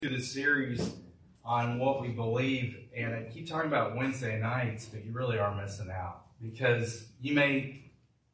To the series on what we believe, and I keep talking about Wednesday nights, but you really are missing out because you may,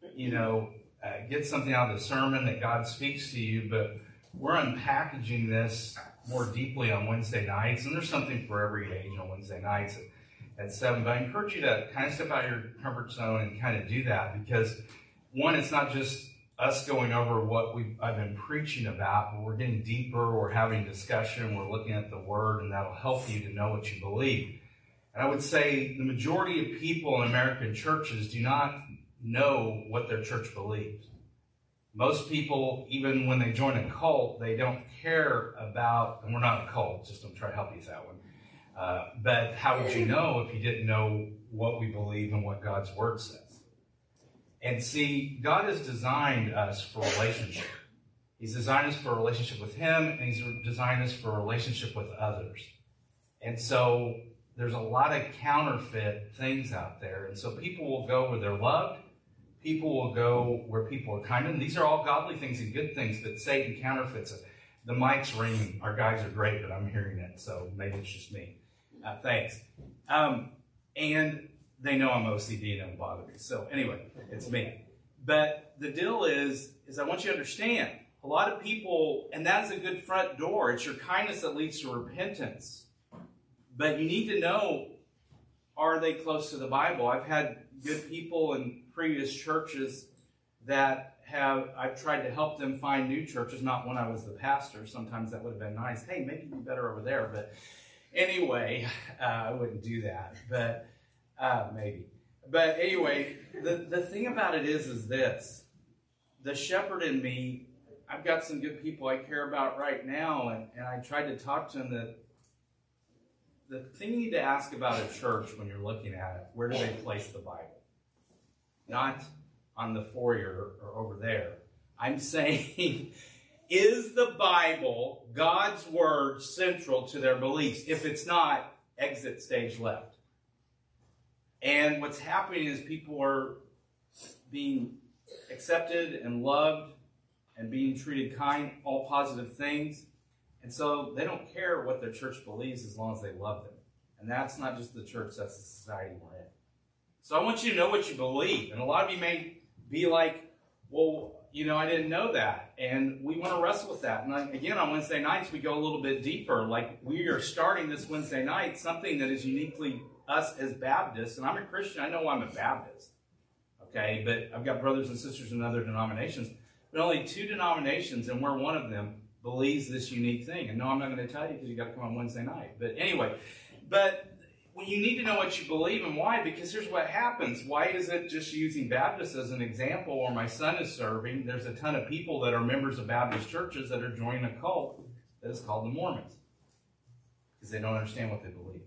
get something out of the sermon that God speaks to you, but we're unpackaging this more deeply on Wednesday nights, and there's something for every age on Wednesday nights at 7. But I encourage you to kind of step out of your comfort zone and kind of do that because, one, it's not just us going over what I've been preaching about, but we're getting deeper, we're having discussion, we're looking at the Word, and that'll help you to know what you believe. And I would say the majority of people in American churches do not know what their church believes. Most people, even when they join a cult, they don't care about, and we're not a cult, just don't try to help you with that one. But how would you know if you didn't know what we believe and what God's Word says? And see, God has designed us for relationship. He's designed us for a relationship with Him, and He's designed us for a relationship with others. And so there's a lot of counterfeit things out there. And so people will go where they're loved. People will go where people are kind. And these are all godly things and good things, but Satan counterfeits it. The mic's ringing. Our guys are great, but I'm hearing it, so maybe it's just me. Thanks. And they know I'm OCD and don't bother me. So anyway, it's me. But the deal is I want you to understand, a lot of people, and that's a good front door. It's your kindness that leads to repentance. But you need to know, are they close to the Bible? I've had good people in previous churches that I've tried to help them find new churches, not when I was the pastor. Sometimes that would have been nice. Hey, maybe you'd be better over there. But anyway, I wouldn't do that. But maybe. But anyway, the thing about it is this. The shepherd in me, I've got some good people I care about right now, and I tried to talk to them that the thing you need to ask about a church when you're looking at it, where do they place the Bible? Not on the foyer or over there. I'm saying, is the Bible, God's Word, central to their beliefs? If it's not, exit stage left. And what's happening is people are being accepted and loved and being treated kind, all positive things. And so they don't care what their church believes as long as they love them. And that's not just the church, that's the society we're in. So I want you to know what you believe. And a lot of you may be like, well, I didn't know that. And we want to wrestle with that. And again, on Wednesday nights, we go a little bit deeper. Like we are starting this Wednesday night, something that is uniquely us as Baptists. And I'm a Christian. I know I'm a Baptist. Okay, but I've got brothers and sisters in other denominations. But only 2 denominations, and we're one of them, believes this unique thing. And no, I'm not going to tell you because you got to come on Wednesday night. But anyway, you need to know what you believe and why, because here's what happens. Why is it just using Baptists as an example where my son is serving? There's a ton of people that are members of Baptist churches that are joining a cult that is called the Mormons because they don't understand what they believe.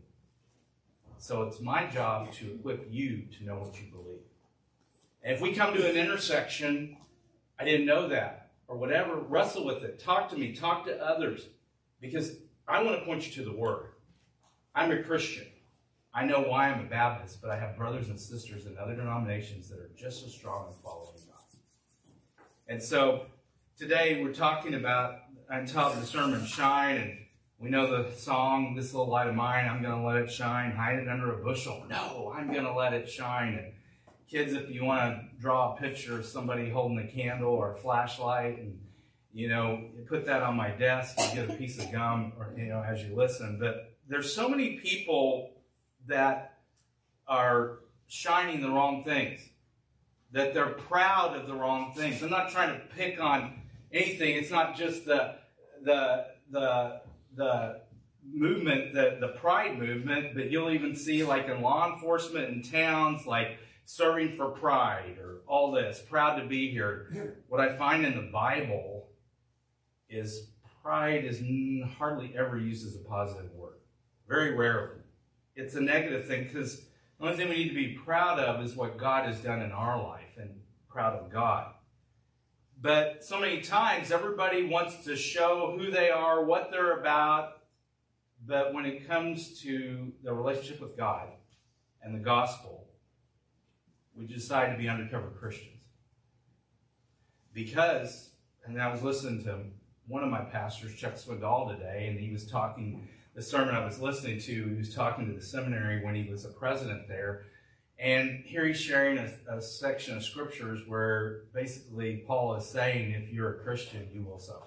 So it's my job to equip you to know what you believe. And if we come to an intersection, I didn't know that, or whatever, wrestle with it. Talk to me. Talk to others. Because I want to point you to the Word. I'm a Christian. I know why I'm a Baptist, but I have brothers and sisters in other denominations that are just as strong in following God. And so today we're talking about, I entitled the sermon, Shine, and we know the song, This Little Light of Mine, I'm going to let it shine, hide it under a bushel. No, I'm going to let it shine. And kids, if you want to draw a picture of somebody holding a candle or a flashlight and, you put that on my desk, you get a piece of gum, or, as you listen. But there's so many people that are shining the wrong things, that they're proud of the wrong things. I'm not trying to pick on anything. It's not just the movement, the pride movement, but you'll even see like in law enforcement in towns, like serving for pride or all this, proud to be here. What I find in the Bible is pride is hardly ever used as a positive word. Very rarely. It's a negative thing because the only thing we need to be proud of is what God has done in our life and proud of God. But so many times everybody wants to show who they are, what they're about. But when it comes to the relationship with God and the gospel, we decide to be undercover Christians. Because, and I was listening to one of my pastors, Chuck Swindoll, today, and he was talking, the sermon I was listening to, he was talking to the seminary when he was a president there. And here he's sharing a section of scriptures where basically Paul is saying, if you're a Christian, you will suffer.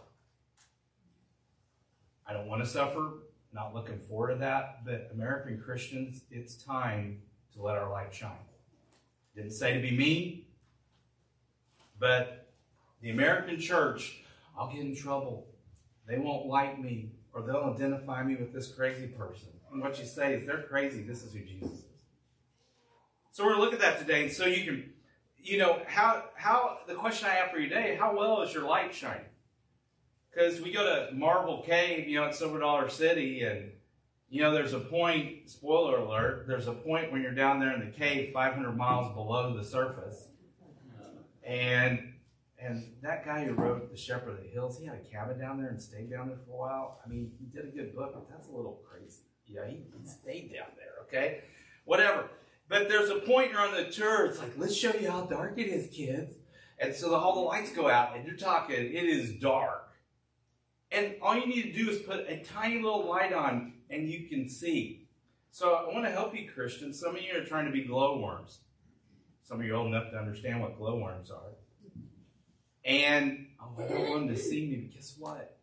I don't want to suffer, not looking forward to that, but American Christians, it's time to let our light shine. Didn't say to be mean, but the American church, I'll get in trouble. They won't like me, or they'll identify me with this crazy person. And what you say is, they're crazy, this is who Jesus is. So we're going to look at that today, and so you can, how the question I have for you today, how well is your light shining? Because we go to Marvel Cave, at Silver Dollar City, and, there's a point, spoiler alert, there's a point when you're down there in the cave 500 miles below the surface, and that guy who wrote The Shepherd of the Hills, he had a cabin down there and stayed down there for a while. I mean, he did a good book, but that's a little crazy. Yeah, he stayed down there, okay? Whatever. But there's a point you're on the tour, it's like, let's show you how dark it is, kids. And so all the lights go out, and you're talking, it is dark. And all you need to do is put a tiny little light on, and you can see. So I want to help you, Christians. Some of you are trying to be glowworms. Some of you are old enough to understand what glowworms are. And I want them to see me, but guess what?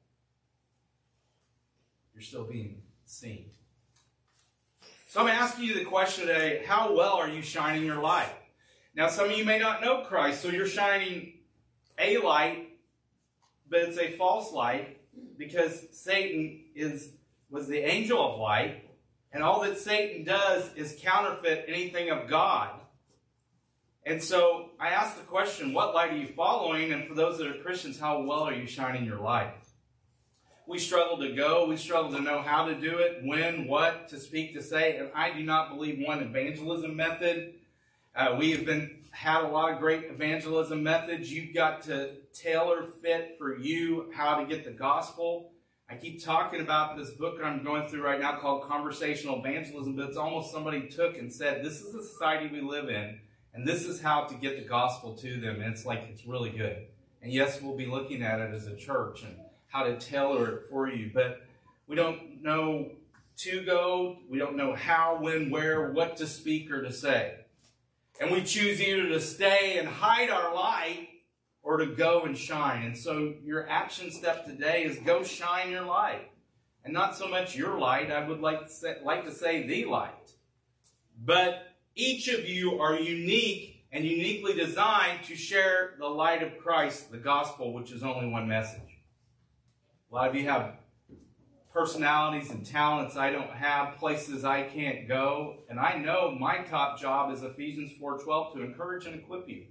You're still being seen. So I'm asking you the question today, how well are you shining your light? Now, some of you may not know Christ, so you're shining a light, but it's a false light because Satan was the angel of light, and all that Satan does is counterfeit anything of God. And so I ask the question, what light are you following? And for those that are Christians, how well are you shining your light? We struggle to go. We struggle to know how to do it, when, what, to speak, to say. And I do not believe one evangelism method. We have had a lot of great evangelism methods. You've got to tailor fit for you how to get the gospel. I keep talking about this book I'm going through right now called Conversational Evangelism, but it's almost somebody took and said, this is the society we live in, and this is how to get the gospel to them. And it's really good. And yes, we'll be looking at it as a church and how to tailor it for you. But we don't know to go. We don't know how, when, where, what to speak or to say. And we choose either to stay and hide our light or to go and shine. And so your action step today is go shine your light. And not so much your light. I would like to say the light. But each of you are unique and uniquely designed to share the light of Christ, the gospel, which is only one message. A lot of you have personalities and talents I don't have, places I can't go. And I know my top job is Ephesians 4:12 to encourage and equip you.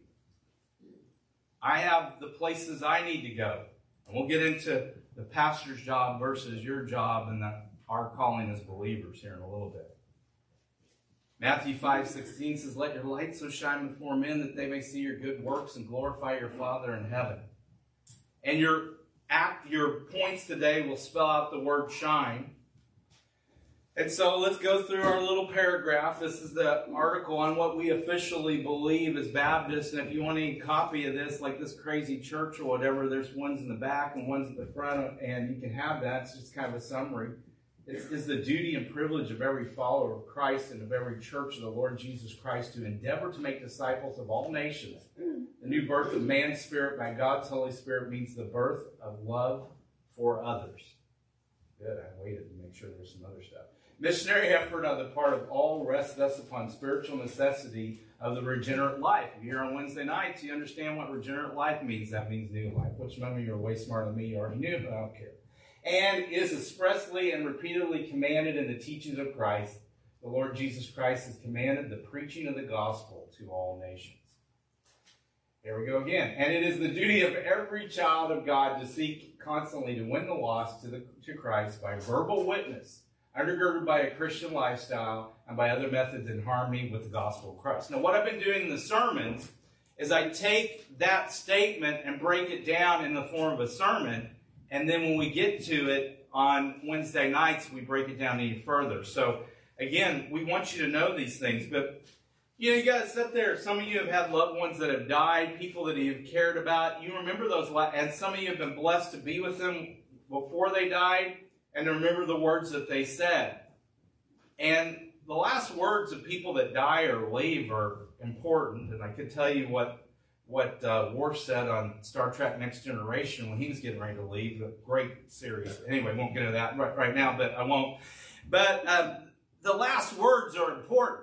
I have the places I need to go. And we'll get into the pastor's job versus your job and our calling as believers here in a little bit. Matthew 5:16 says, let your light so shine before men that they may see your good works and glorify your Father in heaven. And your points today will spell out the word shine. And so let's go through our little paragraph. This is the article on what we officially believe as Baptists. And if you want any copy of this, like this crazy church or whatever, there's ones in the back and ones at the front, and you can have that. It's just kind of a summary. It is the duty and privilege of every follower of Christ and of every church of the Lord Jesus Christ to endeavor to make disciples of all nations. The new birth of man's spirit by God's Holy Spirit means the birth of love for others. Good, I waited to make sure there's some other stuff. Missionary effort on the part of all rests thus upon spiritual necessity of the regenerate life. If you're here on Wednesday nights, you understand what regenerate life means. That means new life, which some of you are way smarter than me. You already knew, but I don't care. And is expressly and repeatedly commanded in the teachings of Christ. The Lord Jesus Christ has commanded the preaching of the gospel to all nations. There we go again. And it is the duty of every child of God to seek constantly to win the lost to Christ by verbal witness, undergirded by a Christian lifestyle and by other methods in harmony with the gospel of Christ. Now, what I've been doing in the sermons is I take that statement and break it down in the form of a sermon, and then when we get to it on Wednesday nights, we break it down even further. So, again, we want you to know these things, but You know, you got to sit there. Some of you have had loved ones that have died, people that you've cared about. You remember those, and some of you have been blessed to be with them before they died, and to remember the words that they said. And the last words of people that die or leave are important, and I could tell you what Worf said on Star Trek Next Generation when he was getting ready to leave. A great series. Anyway, won't get into that right now, but I won't. But the last words are important.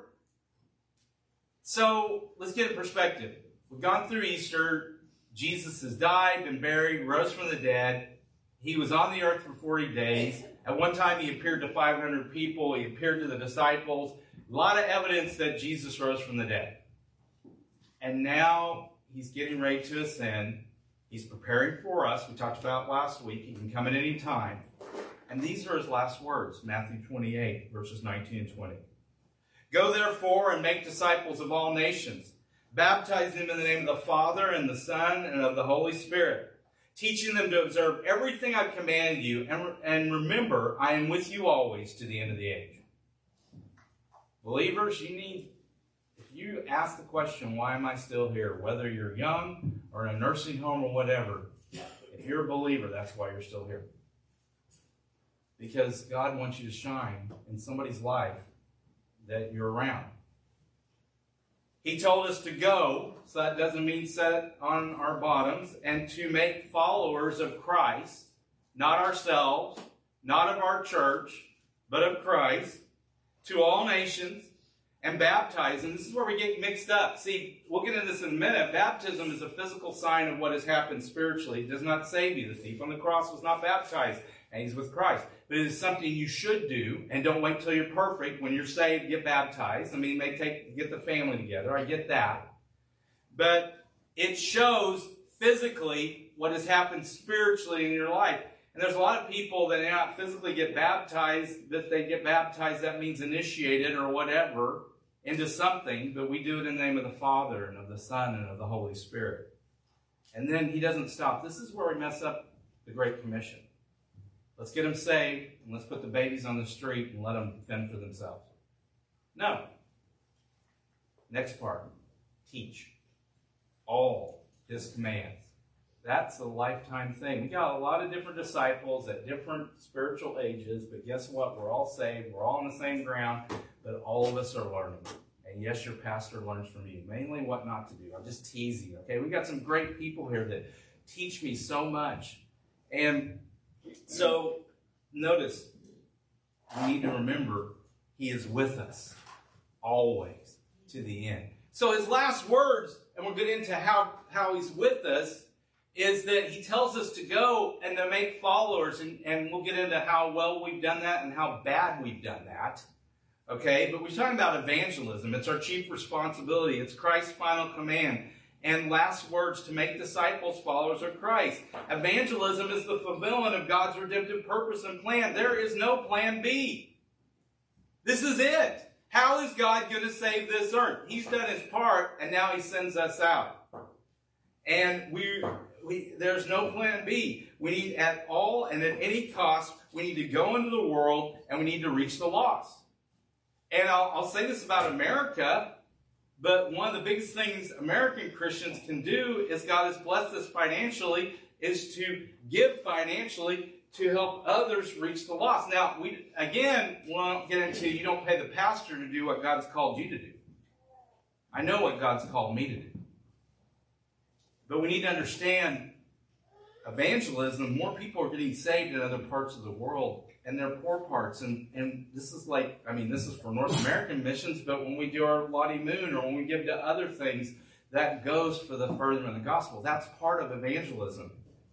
So let's get a perspective. We've gone through Easter. Jesus has died, been buried, rose from the dead. He was on the earth for 40 days. At one time, he appeared to 500 people. He appeared to the disciples. A lot of evidence that Jesus rose from the dead. And now he's getting ready to ascend. He's preparing for us. We talked about last week. He can come at any time. And these are his last words, Matthew 28, verses 19 and 20. Go therefore and make disciples of all nations, baptizing them in the name of the Father and the Son and of the Holy Spirit, teaching them to observe everything I've commanded you, and remember, I am with you always to the end of the age. Believers, if you ask the question, why am I still here? Whether you're young or in a nursing home or whatever, if you're a believer, that's why you're still here. Because God wants you to shine in somebody's life that you're around. He told us to go, so that doesn't mean set on our bottoms, and to make followers of Christ, not ourselves, not of our church, but of Christ, to all nations, and baptize. And this is where we get mixed up. See, we'll get into this in a minute. Baptism is a physical sign of what has happened spiritually. It does not save you. The thief on the cross was not baptized, and he's with Christ. But it is something you should do, and don't wait till you're perfect. When you're saved, get baptized. I mean, it may get the family together. I get that. But it shows physically what has happened spiritually in your life. And there's a lot of people that not physically get baptized, but they get baptized, that means initiated or whatever, into something. But we do it in the name of the Father and of the Son and of the Holy Spirit. And then he doesn't stop. This is where we mess up the Great Commission. Let's get them saved, and let's put the babies on the street and let them fend for themselves. No. Next part. Teach all his commands. That's a lifetime thing. We got a lot of different disciples at different spiritual ages, but guess what? We're all saved. We're all on the same ground, but all of us are learning. And yes, your pastor learns from you. Mainly what not to do. I'm just teasing, okay? We got some great people here that teach me so much. And so, notice, we need to remember he is with us always to the end. So his last words, and we'll get into how he's with us, is that he tells us to go and to make followers, and we'll get into how well we've done that and how bad we've done that. Okay, but we're talking about evangelism. It's our chief responsibility. It's Christ's final command. And last words, to make disciples, followers of Christ. Evangelism is the fulfillment of God's redemptive purpose and plan. There is no plan B. This is it. How is God going to save this earth? He's done his part, and now he sends us out. And there's no plan B. We need at all and at any cost, we need to go into the world, and we need to reach the lost. And I'll say this about America, but one of the biggest things American Christians can do is God has blessed us financially, is to give financially to help others reach the lost. Now, we won't get into you don't pay the pastor to do what God's called you to do. I know what God's called me to do. But we need to understand evangelism. More people are getting saved in other parts of the world, and they're poor parts. And this is this is for North American missions, but when we do our Lottie Moon or when we give to other things, that goes for the furthering of the gospel. That's part of evangelism.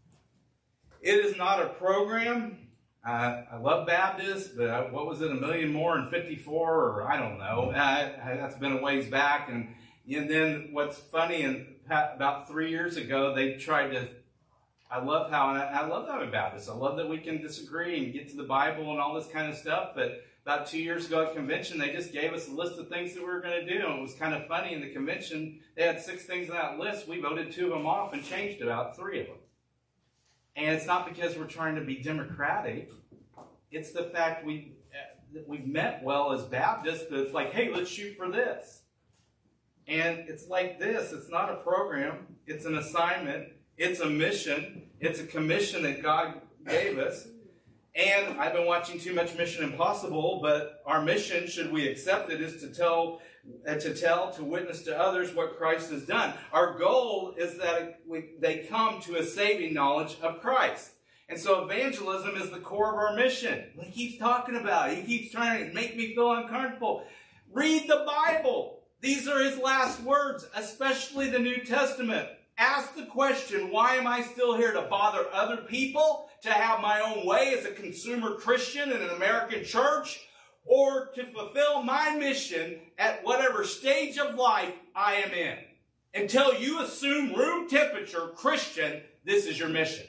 It is not a program. I love Baptists, but what was it, 1 million more in 54, or I don't know. That's been a ways back. And then what's funny, and about 3 years ago, they tried to, I love that I'm a Baptist. I love that we can disagree and get to the Bible and all this kind of stuff. But about 2 years ago at convention, they just gave us a list of things that we were going to do. And it was kind of funny. In the convention, they had 6 things on that list. We voted 2 of them off and changed about 3 of them. And it's not because we're trying to be democratic. It's the fact we've met well as Baptists, but it's like, hey, let's shoot for this. And it's like this. It's not a program. It's an assignment. It's a mission. It's a commission that God gave us. And I've been watching too much Mission Impossible, but our mission, should we accept it, is to witness to others what Christ has done. Our goal is that they come to a saving knowledge of Christ. And so evangelism is the core of our mission. He keeps talking about it. He keeps trying to make me feel uncomfortable. Read the Bible. These are his last words, especially the New Testament. Ask the question, why am I still here? To bother other people? To have my own way as a consumer Christian in an American church? Or to fulfill my mission at whatever stage of life I am in? Until you assume room temperature Christian, this is your mission.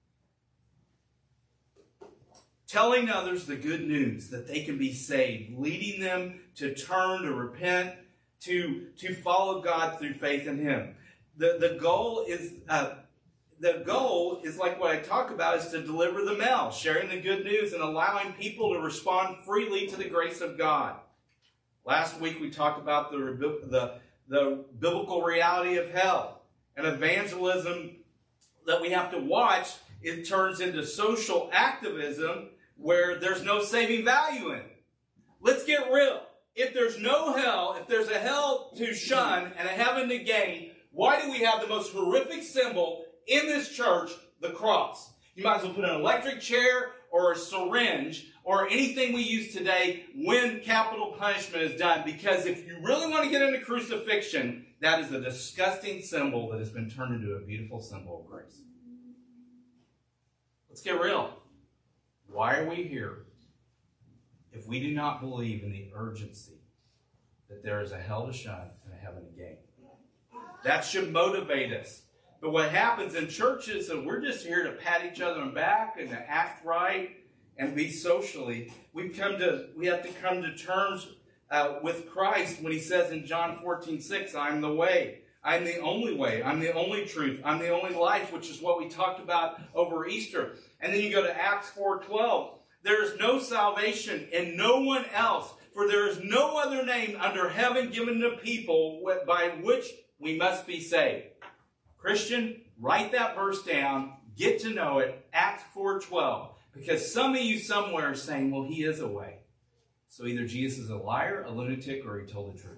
Telling others the good news that they can be saved, leading them to turn, to repent, to follow God through faith in Him. The goal is like what I talk about, is to deliver the mail, sharing the good news and allowing people to respond freely to the grace of God. Last week we talked about the biblical reality of hell. And evangelism that we have to watch, it turns into social activism where there's no saving value in it. Let's get real. If there's no hell, if there's a hell to shun and a heaven to gain, why do we have the most horrific symbol in this church, the cross? You might as well put an electric chair or a syringe or anything we use today when capital punishment is done. Because if you really want to get into crucifixion, that is a disgusting symbol that has been turned into a beautiful symbol of grace. Let's get real. Why are we here if we do not believe in the urgency that there is a hell to shun and a heaven to gain? That should motivate us. But what happens in churches is we're just here to pat each other on the back and to act right and be socially. We have to come to terms with Christ when He says in John 14:6, I'm the way. I'm the only way. I'm the only truth. I'm the only life, which is what we talked about over Easter. And then you go to Acts 4:12. There is no salvation in no one else, for there is no other name under heaven given to people by which we must be saved. Christian, write that verse down. Get to know it. Acts 4:12. Because some of you somewhere are saying, well, He is a way. So either Jesus is a liar, a lunatic, or He told the truth.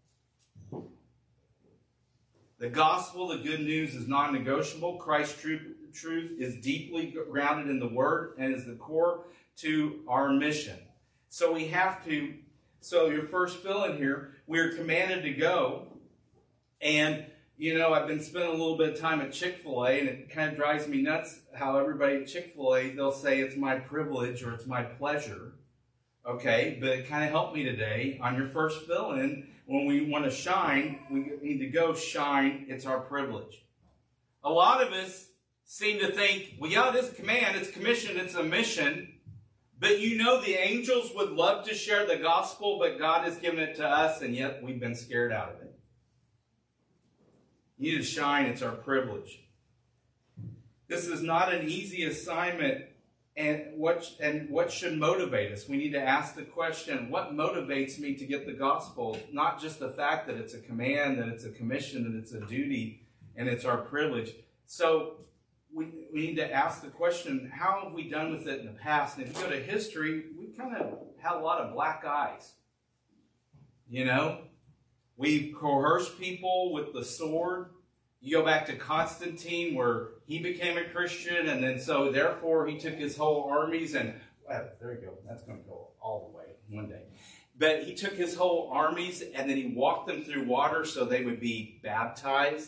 The gospel, the good news, is non-negotiable. Christ's truth is deeply grounded in the Word and is the core to our mission. So we have to, so your first fill-in here, we're commanded to go. And, you know, I've been spending a little bit of time at Chick-fil-A, and it kind of drives me nuts how everybody at Chick-fil-A, they'll say it's my privilege or it's my pleasure. Okay, but it kind of helped me today. On your first fill-in, when we want to shine, we need to go shine. It's our privilege. A lot of us seem to think, well, yeah, it is a command, it's commission, it's a mission. But you know the angels would love to share the gospel, but God has given it to us, and yet we've been scared out of it. You need to shine, it's our privilege. This is not an easy assignment. And what should motivate us? We need to ask the question, what motivates me to get the gospel? Not just the fact that it's a command, that it's a commission, that it's a duty, and it's our privilege. So we need to ask the question, how have we done with it in the past? And if you go to history, we kind of had a lot of black eyes. You know? We've coerced people with the sword. You go back to Constantine, where he became a Christian, and then so therefore he took his whole armies and, well, there you go, that's going to go all the way one day. But he took his whole armies and then he walked them through water so they would be baptized.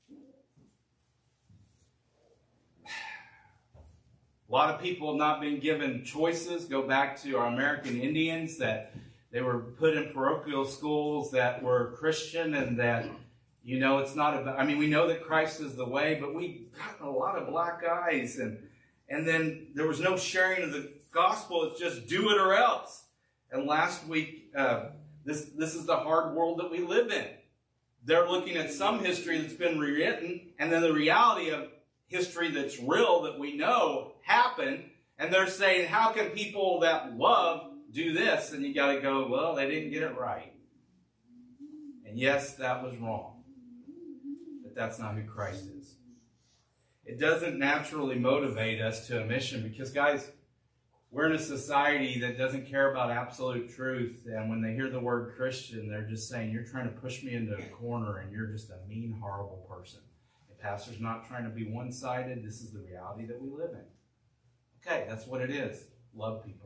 A lot of people have not been given choices. Go back to our American Indians, that they were put in parochial schools that were Christian, and that, you know, it's not about, I mean, we know that Christ is the way, but we got a lot of black eyes, and then there was no sharing of the gospel. It's just do it or else. And last week, this is the hard world that we live in. They're looking at some history that's been rewritten, and then the reality of history that's real, that we know happened, and they're saying, how can people that love do this? And you got to go, well, they didn't get it right. And yes, that was wrong. But that's not who Christ is. It doesn't naturally motivate us to a mission because, guys, we're in a society that doesn't care about absolute truth. And when they hear the word Christian, they're just saying, you're trying to push me into a corner and you're just a mean, horrible person. The pastor's not trying to be one-sided. This is the reality that we live in. Okay, that's what it is. Love people.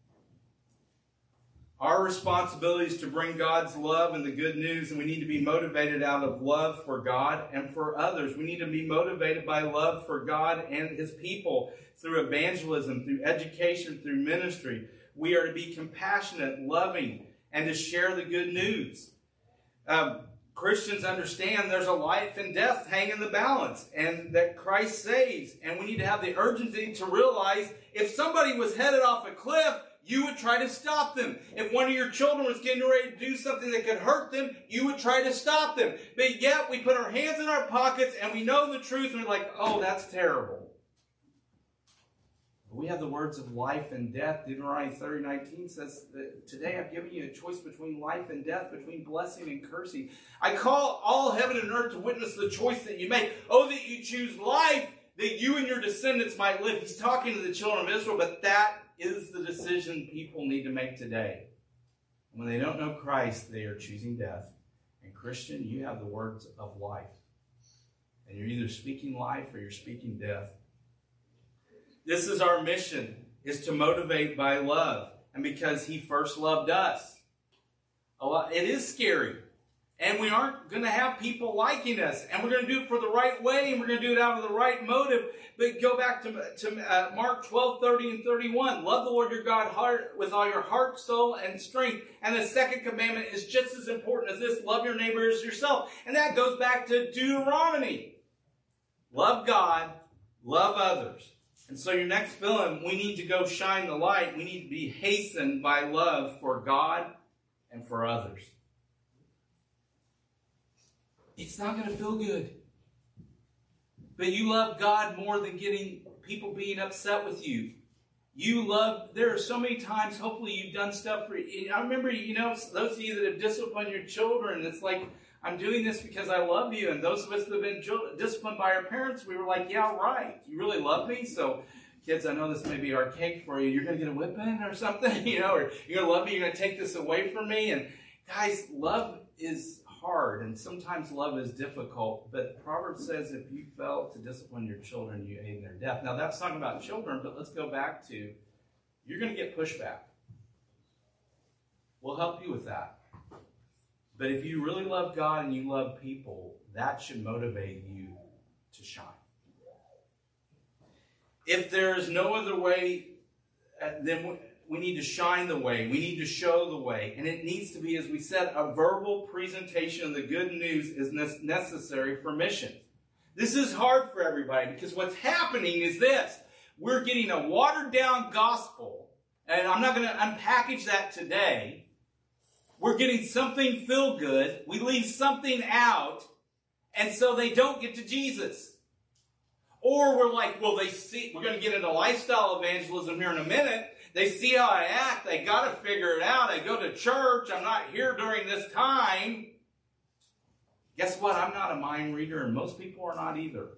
Our responsibility is to bring God's love and the good news, and we need to be motivated out of love for God and for others. We need to be motivated by love for God and His people through evangelism, through education, through ministry. We are to be compassionate, loving, and to share the good news. Christians understand there's a life and death hang in the balance, and that Christ saves. And we need to have the urgency to realize if somebody was headed off a cliff, you would try to stop them. If one of your children was getting ready to do something that could hurt them, you would try to stop them. But yet we put our hands in our pockets and we know the truth and we're like, oh, that's terrible. We have the words of life and death. Deuteronomy 30:19 says that today I've given you a choice between life and death, between blessing and cursing. I call all heaven and earth to witness the choice that you make. Oh, that you choose life, that you and your descendants might live. He's talking to the children of Israel, but that is the decision people need to make today. When they don't know Christ, they are choosing death. And Christian, you have the words of life. And you're either speaking life or you're speaking death. This is our mission, is to motivate by love. And because He first loved us. It is scary. And we aren't going to have people liking us. And we're going to do it for the right way. And we're going to do it out of the right motive. But go back to Mark 12:30 and 31. Love the Lord your God with all your heart, soul, and strength. And the second commandment is just as important as this. Love your neighbor as yourself. And that goes back to Deuteronomy. Love God. Love others. And so your next film, we need to go shine the light. We need to be hastened by love for God and for others. It's not going to feel good. But you love God more than getting people being upset with you. There are so many times, hopefully you've done stuff for, I remember, those of you that have disciplined your children, it's like, I'm doing this because I love you. And those of us that have been disciplined by our parents, we were like, yeah, right. You really love me? So, kids, I know this may be archaic for you. You're going to get a whipping or something, or you're going to love me, you're going to take this away from me. And guys, love is hard, and sometimes love is difficult, but Proverbs says if you fail to discipline your children, you aid in their death. Now, that's talking about children, but let's go back to, you're going to get pushback. We'll help you with that. But if you really love God and you love people, that should motivate you to shine. If there is no other way, then we need to shine the way. We need to show the way. And it needs to be, as we said, a verbal presentation of the good news is necessary for mission. This is hard for everybody because what's happening is this. We're getting a watered-down gospel, and I'm not going to unpackage that today. We're getting something feel good. We leave something out, and so they don't get to Jesus. Or we're like, well, we're going to get into lifestyle evangelism here in a minute. They see how I act. They got to figure it out. I go to church. I'm not here during this time. Guess what? I'm not a mind reader, and most people are not either.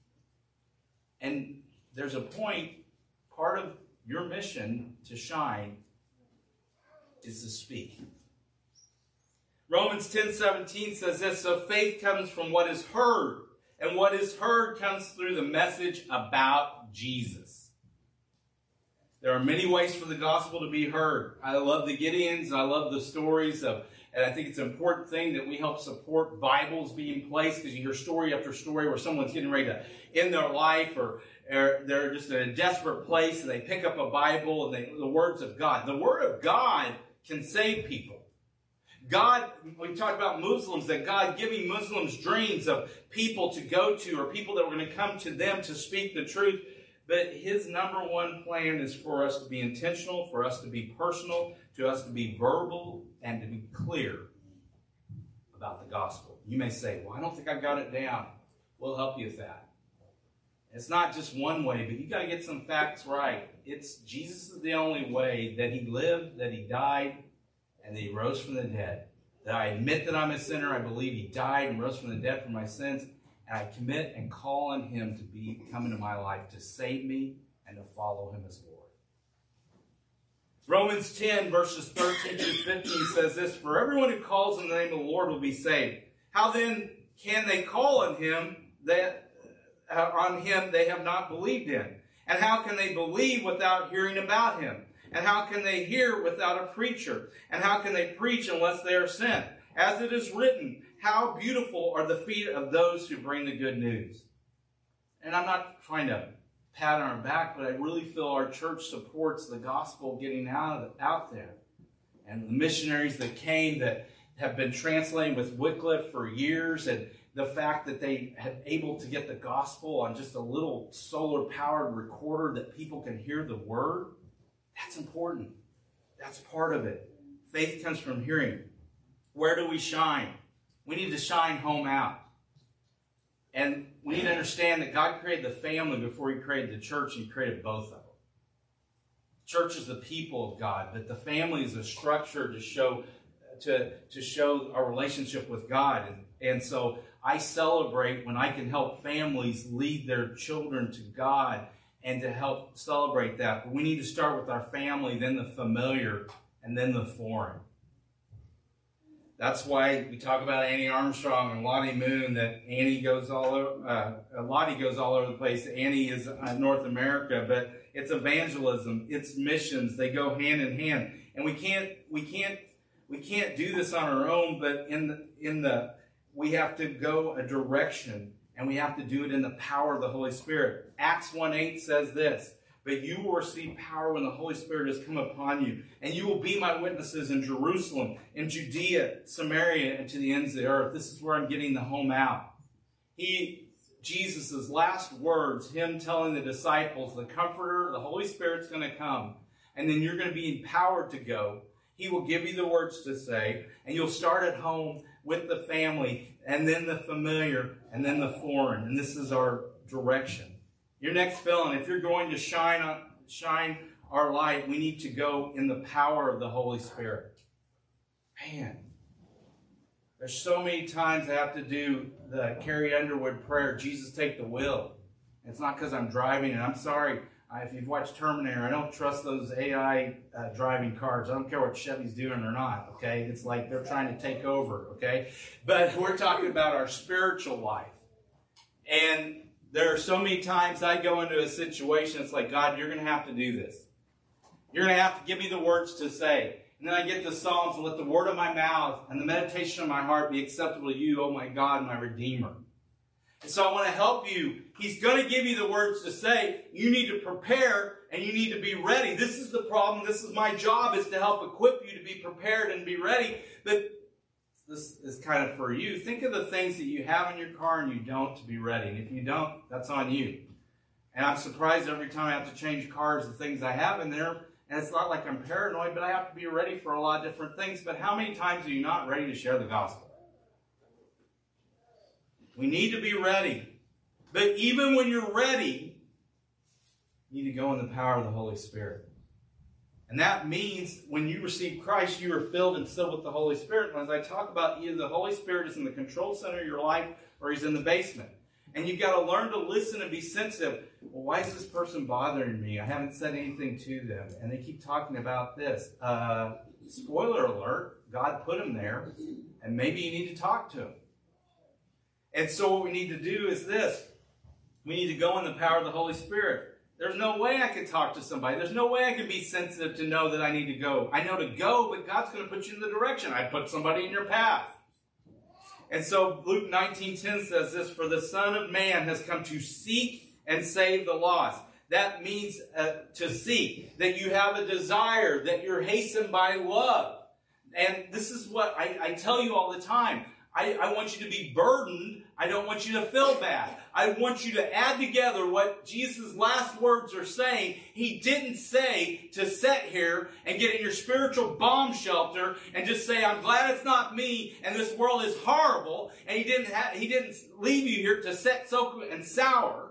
And there's a point, part of your mission to shine is to speak. Romans 10:17 says this, so faith comes from what is heard, and what is heard comes through the message about Jesus. There are many ways for the gospel to be heard. I love the Gideons. I love the stories of, and I think it's an important thing that we help support Bibles being placed, because you hear story after story where someone's getting ready to end their life, or they're just in a desperate place and they pick up a Bible and the words of God. The Word of God can save people. God, we talked about Muslims, that God giving Muslims dreams of people to go to or people that were going to come to them to speak the truth. But His number one plan is for us to be intentional, for us to be personal, to us to be verbal, and to be clear about the gospel. You may say, well, I don't think I got it down. We'll help you with that. It's not just one way, but you got to get some facts right. It's Jesus is the only way, that He lived, that He died, and that He rose from the dead. that I admit that I'm a sinner. I believe he died and rose from the dead for my sins. And I commit and call on him to come into my life to save me and to follow him as Lord. Romans 10, verses 13 through 15 says this, "For everyone who calls on the name of the Lord will be saved. How then can they call on him they have not believed in? And how can they believe without hearing about him? And how can they hear without a preacher? And how can they preach unless they are sent? As it is written, how beautiful are the feet of those who bring the good news." And I'm not trying to pat on our back, but I really feel our church supports the gospel getting out there. And the missionaries that came that have been translating with Wycliffe for years, and the fact that they had able to get the gospel on just a little solar-powered recorder that people can hear the word, that's important. That's part of it. Faith comes from hearing. Where do we shine? We need to shine home out. And we need to understand that God created the family before he created the church, and he created both of them. Church is the people of God, but the family is a structure to show our relationship with God. And so I celebrate when I can help families lead their children to God and to help celebrate that. But we need to start with our family, then the familiar, and then the foreign. That's why we talk about Annie Armstrong and Lottie Moon, that Annie goes all over, Lottie goes all over the place. Annie is North America, but it's evangelism, it's missions. They go hand in hand. And we can't do this on our own, but we have to go a direction, and we have to do it in the power of the Holy Spirit. Acts 1:8 says this, "But you will receive power when the Holy Spirit has come upon you, and you will be my witnesses in Jerusalem, in Judea, Samaria, and to the ends of the earth." This is where I'm getting the home out. Jesus' last words, him telling the disciples, the Comforter, the Holy Spirit's going to come, and then you're going to be empowered to go. He will give you the words to say, and you'll start at home with the family, and then the familiar, and then the foreign. And this is our direction. Your next filling, if you're going to shine our light, we need to go in the power of the Holy Spirit. Man, there's so many times I have to do the Carrie Underwood prayer, "Jesus, take the wheel." It's not because I'm driving, and I'm sorry. If you've watched Terminator, I don't trust those AI driving cars. I don't care what Chevy's doing or not, okay? It's like they're trying to take over, okay? But we're talking about our spiritual life. And there are so many times I go into a situation, it's like, "God, you're going to have to do this. You're going to have to give me the words to say." And then I get the Psalms, "And let the word of my mouth and the meditation of my heart be acceptable to you, O my God, my Redeemer." And so I want to help you. He's going to give you the words to say. You need to prepare, and you need to be ready. This is the problem. This is my job, is to help equip you to be prepared and be ready. But this is kind of for you. Think of the things that you have in your car and you don't to be ready. And if you don't, that's on you. And I'm surprised every time I have to change cars, the things I have in there. And it's not like I'm paranoid, but I have to be ready for a lot of different things. But how many times are you not ready to share the gospel? We need to be ready. But even when you're ready, you need to go in the power of the Holy Spirit. And that means when you receive Christ, you are filled and sealed with the Holy Spirit. And as I talk about, either the Holy Spirit is in the control center of your life or he's in the basement. And you've got to learn to listen and be sensitive. Well, why is this person bothering me? I haven't said anything to them. And they keep talking about this. Spoiler alert, God put him there. And maybe you need to talk to him. And so what we need to do is this. We need to go in the power of the Holy Spirit. There's no way I could talk to somebody. There's no way I can be sensitive to know that I need to go. I know to go, but God's going to put you in the direction. I put somebody in your path. And so Luke 19:10 says this, "For the Son of Man has come to seek and save the lost." That means to seek, that you have a desire, that you're hastened by love. And this is what I tell you all the time. I want you to be burdened. I don't want you to feel bad. I want you to add together what Jesus' last words are saying. He didn't say to sit here and get in your spiritual bomb shelter and just say, "I'm glad it's not me and this world is horrible." And he didn't leave you here to sit, soak, and sour.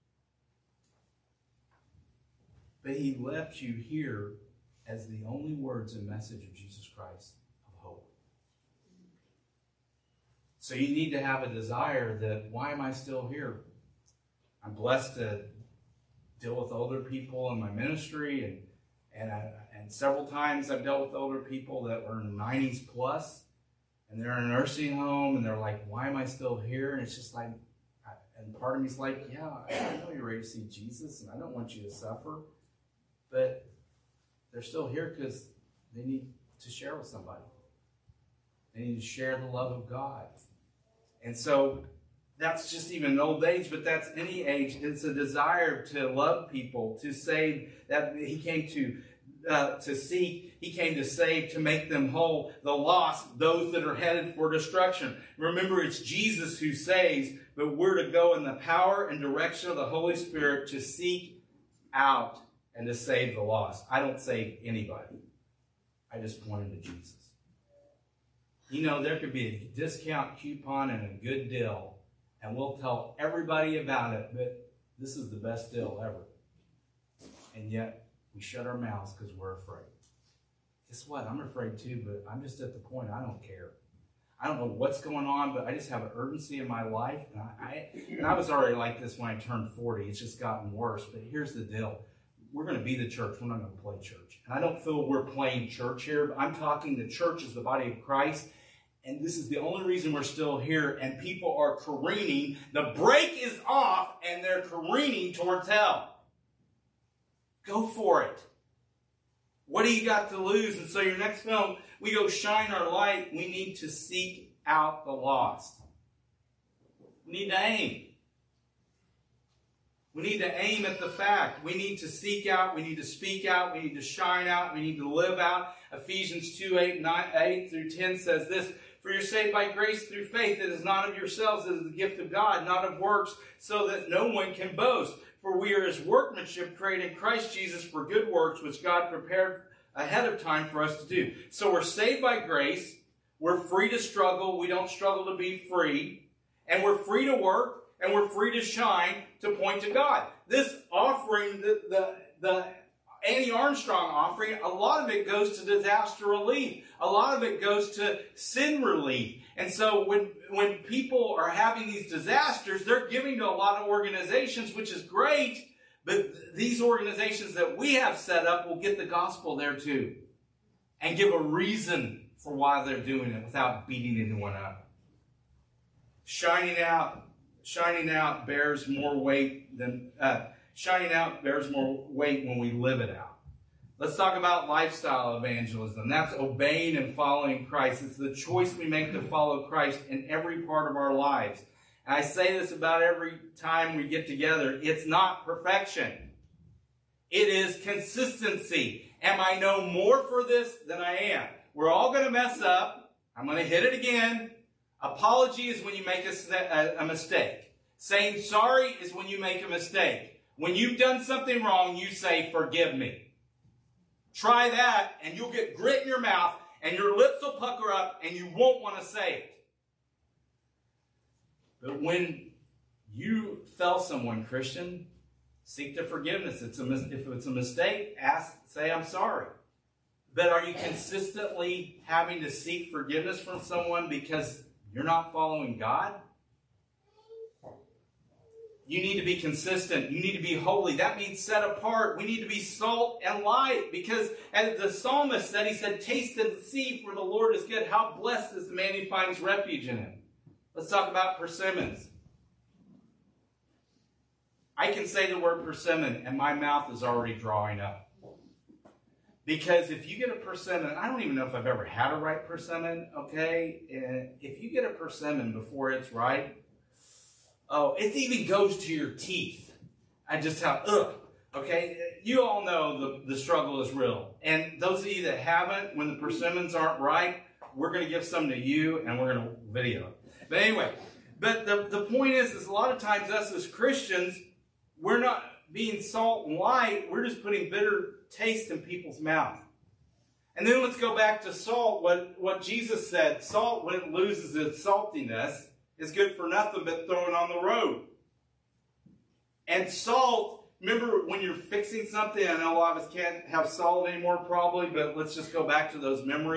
But he left you here as the only words and message of Jesus Christ of hope. So you need to have a desire that, why am I still here? I'm blessed to deal with older people in my ministry, and several times I've dealt with older people that were in 90s plus, and they're in a nursing home, and they're like, why am I still here? And it's just like, and part of me's like, yeah, I know you're ready to see Jesus, and I don't want you to suffer, but they're still here because they need to share with somebody. They need to share the love of God. And so that's just even old age, but that's any age. It's a desire to love people, to save. That he came to seek, he came to save, to make them whole, the lost, those that are headed for destruction. Remember, it's Jesus who saves, but we're to go in the power and direction of the Holy Spirit to seek out and to save the lost. I don't save anybody. I just point them to Jesus. You know, there could be a discount coupon and a good deal, and we'll tell everybody about it, but this is the best deal ever. And yet, we shut our mouths because we're afraid. Guess what? I'm afraid too, but I'm just at the point I don't care. I don't know what's going on, but I just have an urgency in my life. And I was already like this when I turned 40. It's just gotten worse. But here's the deal. We're going to be the church. We're not going to play church. And I don't feel we're playing church here, but I'm talking the church as the body of Christ. And this is the only reason we're still here. And people are careening. The brake is off, and they're careening towards hell. Go for it. What do you got to lose? And so your next film, we go shine our light. We need to seek out the lost. We need to aim. We need to aim at the fact. We need to seek out. We need to speak out. We need to shine out. We need to live out. Ephesians 2:8 through 10 says this: For you're saved by grace through faith. It is not of yourselves. It is the gift of God, not of works, so that no one can boast. For we are his workmanship, created in Christ Jesus for good works, which God prepared ahead of time for us to do. So we're saved by grace. We're free to struggle. We don't struggle to be free. And we're free to work. And we're free to shine to point to God. This offering, the Annie Armstrong offering, a lot of it goes to disaster relief. A lot of it goes to sin relief. And so when people are having these disasters, they're giving to a lot of organizations, which is great. But these organizations that we have set up will get the gospel there too. And give a reason for why they're doing it without beating anyone up. Shining out bears more weight when we live it out. Let's talk about lifestyle evangelism. That's obeying and following Christ. It's the choice we make to follow Christ in every part of our lives. And I say this about every time we get together. It's not perfection. It is consistency. Am I no more for this than I am? We're all going to mess up. I'm going to hit it again. Apology is when you make a mistake. Saying sorry is when you make a mistake. When you've done something wrong, you say, forgive me. Try that, and you'll get grit in your mouth, and your lips will pucker up, and you won't want to say it. But when you fell someone, Christian, seek the forgiveness. If it's a mistake, say, I'm sorry. But are you consistently having to seek forgiveness from someone because you're not following God? You need to be consistent. You need to be holy. That means set apart. We need to be salt and light. Because as the psalmist said, he said, taste and see, for the Lord is good. How blessed is the man who finds refuge in him. Let's talk about persimmons. I can say the word persimmon, and my mouth is already drawing up. Because if you get a persimmon, I don't even know if I've ever had a ripe persimmon, okay? And if you get a persimmon before it's ripe, oh, it even goes to your teeth. I just have, okay? You all know the struggle is real. And those of you that haven't, when the persimmons aren't ripe, we're going to give some to you, and we're going to video it. But anyway, but the point is a lot of times us as Christians, we're not being salt and light. We're just putting bitter taste in people's mouth. And then let's go back to salt. What Jesus said, salt, when it loses its saltiness, is good for nothing but throwing on the road. And salt, remember when you're fixing something, I know a lot of us can't have salt anymore probably, but let's just go back to those memories.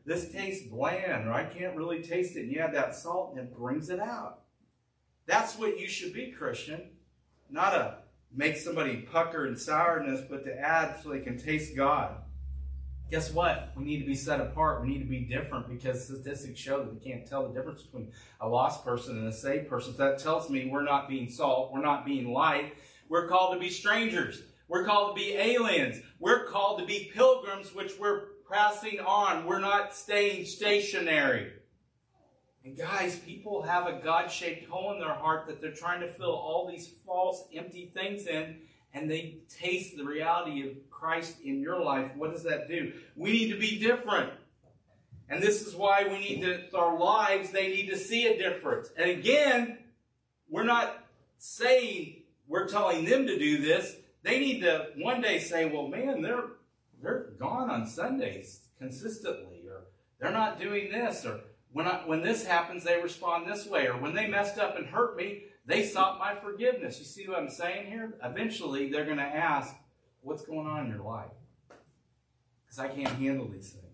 this tastes bland, or I can't really taste it. And you add that salt and it brings it out. That's what you should be, Christian. Not a make somebody pucker in sourness, but to add so they can taste God. Guess what? We need to be set apart. We need to be different because statistics show that we can't tell the difference between a lost person and a saved person. So that tells me we're not being salt. We're not being light. We're called to be strangers. We're called to be aliens. We're called to be pilgrims, which we're passing on. We're not staying stationary. And guys, people have a God-shaped hole in their heart that they're trying to fill all these false, empty things in, and they taste the reality of Christ in your life. What does that do? We need to be different. And this is why we need to, our lives, they need to see a difference. And again, we're not saying we're telling them to do this. They need to one day say, well, man, they're gone on Sundays consistently, or they're not doing this, or when this happens, they respond this way, or when they messed up and hurt me, they sought my forgiveness. You see what I'm saying here? Eventually, they're going to ask, what's going on in your life? Because I can't handle these things.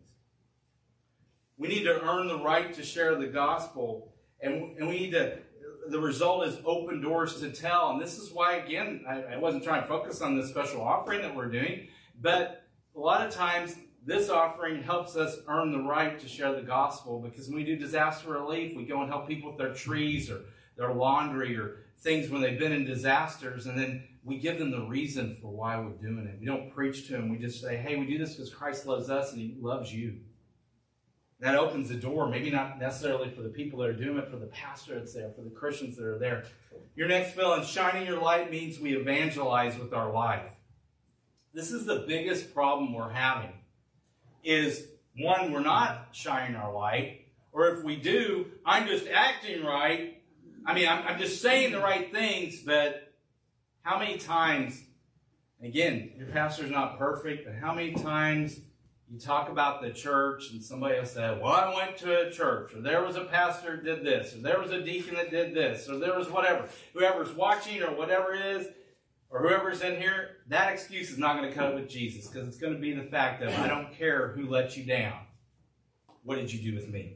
We need to earn the right to share the gospel, and we need to, the result is open doors to tell. And this is why, again, I wasn't trying to focus on this special offering that we're doing, but a lot of times, this offering helps us earn the right to share the gospel, because when we do disaster relief, we go and help people with their trees or their laundry or things when they've been in disasters, and then we give them the reason for why we're doing it. We don't preach to them. We just say, hey, we do this because Christ loves us and he loves you. That opens the door, maybe not necessarily for the people that are doing it, for the pastor that's there, for the Christians that are there. Your next fill-in, shining your light, means we evangelize with our life. This is the biggest problem we're having. Is, one, we're not shining our light, or if we do, I'm just acting right. I mean, I'm just saying the right things, but how many times, again, your pastor's not perfect, but how many times you talk about the church and somebody will say, well, I went to a church, or there was a pastor that did this, or there was a deacon that did this, or there was whatever. Whoever's watching or whatever it is, or whoever's in here, that excuse is not going to cut it with Jesus, because it's going to be the fact that I don't care who let you down. What did you do with me?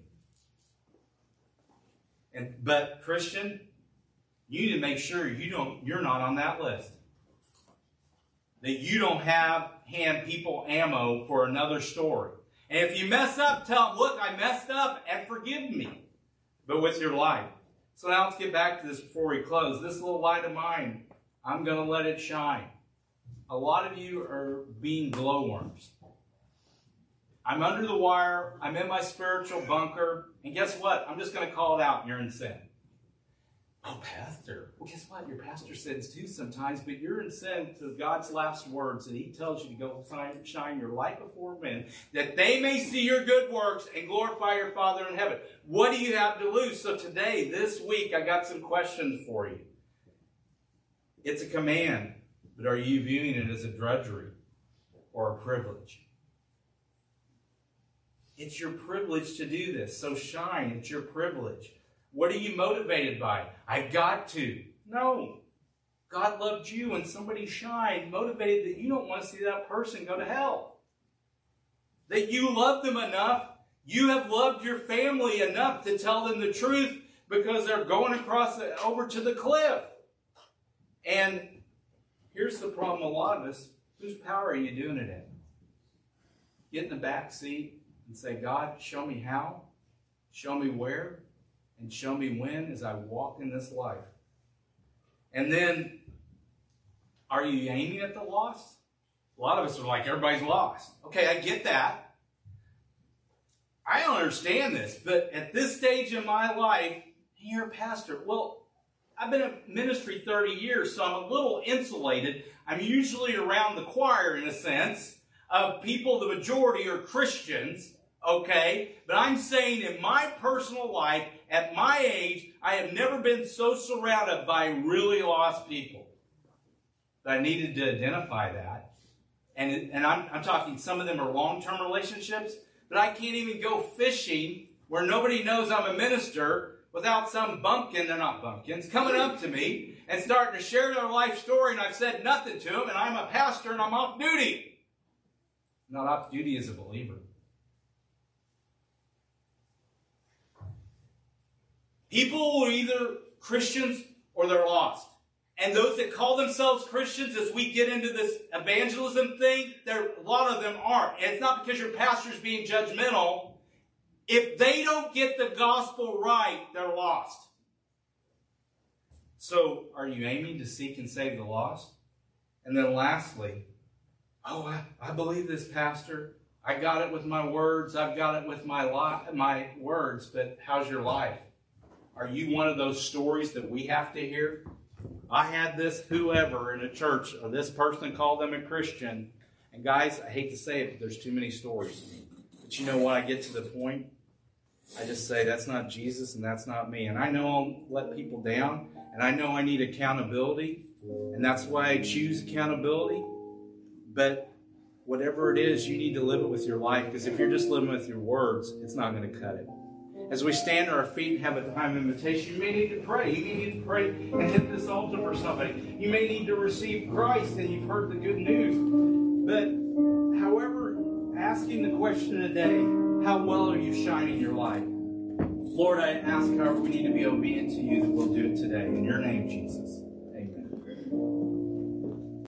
But Christian, you need to make sure you're not on that list. That you don't hand people ammo for another story. And if you mess up, tell them, look, I messed up and forgive me. But with your life. So now let's get back to this before we close. This little light of mine, I'm going to let it shine. A lot of you are being glowworms. I'm under the wire. I'm in my spiritual bunker. And guess what? I'm just going to call it out, and you're in sin. Oh, pastor. Well, guess what? Your pastor sins too sometimes, but you're in sin to God's last words, and he tells you to go shine your light before men, that they may see your good works and glorify your Father in heaven. What do you have to lose? So today, this week, I got some questions for you. It's a command, but are you viewing it as a drudgery or a privilege? It's your privilege to do this, so shine. It's your privilege. What are you motivated by? I've got to. No. God loved you, and somebody shined, motivated that you don't want to see that person go to hell. That you love them enough, you have loved your family enough to tell them the truth because they're going over to the cliff. And here's the problem, a lot of us, whose power are you doing it in? Get in the back seat and say, God, show me how, show me where, and show me when as I walk in this life. And then, are you aiming at the lost? A lot of us are like, everybody's lost. Okay, I get that. I don't understand this, but at this stage in my life, you're a pastor. Well, I've been in ministry 30 years, so I'm a little insulated. I'm usually around the choir, in a sense, of people, the majority are Christians, okay? But I'm saying in my personal life, at my age, I have never been so surrounded by really lost people. But I needed to identify that. And I'm talking, some of them are long-term relationships, but I can't even go fishing where nobody knows I'm a minister without some bumpkin, they're not bumpkins, coming up to me and starting to share their life story, and I've said nothing to them, and I'm a pastor and I'm off duty. I'm not off duty as a believer. People are either Christians or they're lost. And those that call themselves Christians, as we get into this evangelism thing, a lot of them aren't. And it's not because your pastor's being judgmental. If they don't get the gospel right, they're lost. So, are you aiming to seek and save the lost? And then lastly, I believe this, Pastor. I got it with my words. I've got it with my words. But how's your life? Are you one of those stories that we have to hear? I had this whoever in a church, or this person called them a Christian. And guys, I hate to say it, but there's too many stories. But you know what? I get to the point, I just say, that's not Jesus and that's not me. And I know I'll let people down. And I know I need accountability. And that's why I choose accountability. But whatever it is, you need to live it with your life. Because if you're just living with your words, it's not going to cut it. As we stand on our feet and have a time of invitation, you may need to pray. You may need to pray and hit this altar for somebody. You may need to receive Christ and you've heard the good news. But however, asking the question today, how well are you shining your light? Lord, I ask however we need to be obedient to you that we'll do it today. In your name, Jesus.